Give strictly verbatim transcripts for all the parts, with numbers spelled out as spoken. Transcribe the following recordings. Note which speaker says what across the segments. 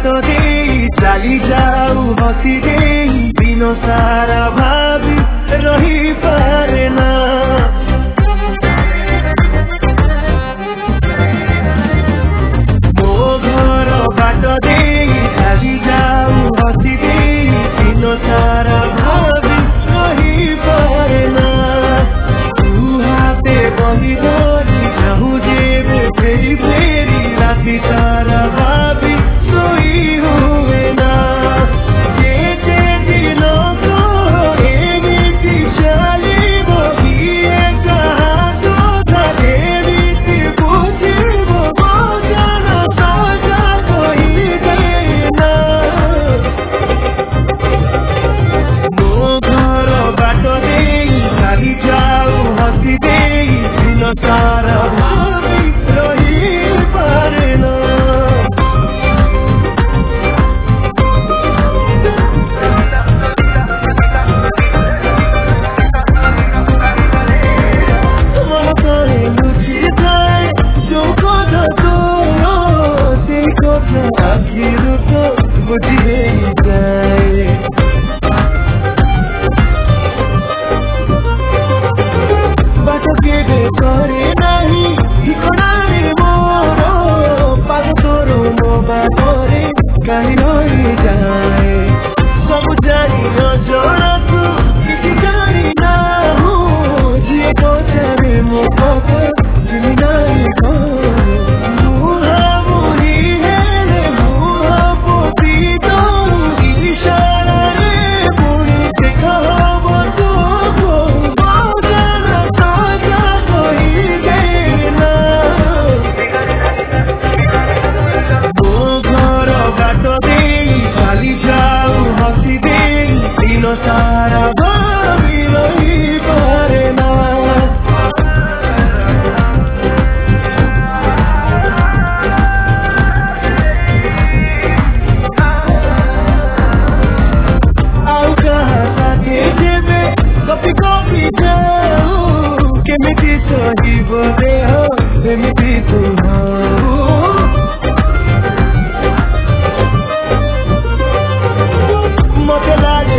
Speaker 1: बाट दे चली जाऊ हसी दे दिन सारा भावी रही पारे ना मो घर बाट दे चली जाऊ हसी दे दिन सारा भावी रही पारे ना तू हाथे बंदी धरी चाहू जेबे फेरी फेरी राति सारा भावी सोई हुए ना जे जे दिनों को एमिति चलिबो किए कहा तो धरे रीति बुझिबो भोजन सजा कहिबे ना मो घर बाट देई चली जाऊ हसी देई दिन सारा भावी रही पारे ना आखिर तो बुझे जाए बाट के करे नहीं ठिकाने मोरो पाग तोरो मो बाटरे कहीं रही जाए सब जानी अजर तू किसी जानी ना हूँ जिए को चाहे मो पाग जिमी नहीं करो सारा भावी रही पारे ना आउ कहा साथे जेबे कपी कपी जाऊ केमिति सहिब देह एमिति तू मते लागे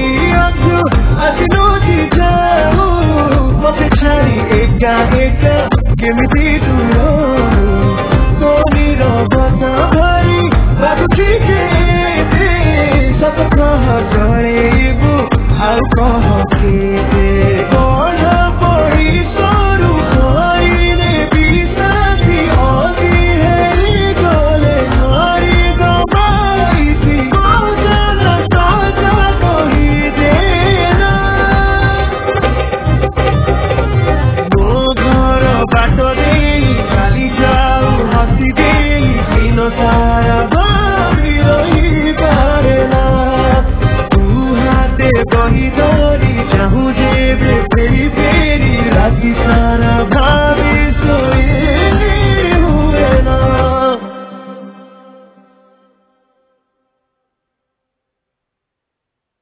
Speaker 1: एका एका केमिति तू तो नीरवत भई बाटुठी के सब कह जड़ेबू आउ कह के कौन पड़ी सरू कईने बिसाथी अभी हेरी गले हरी गबाईथी भोजन सजा कही देना बाट देई चली जाऊ हसी देई दिन सारा भावी रही पारे ना तू हाथे बही धरी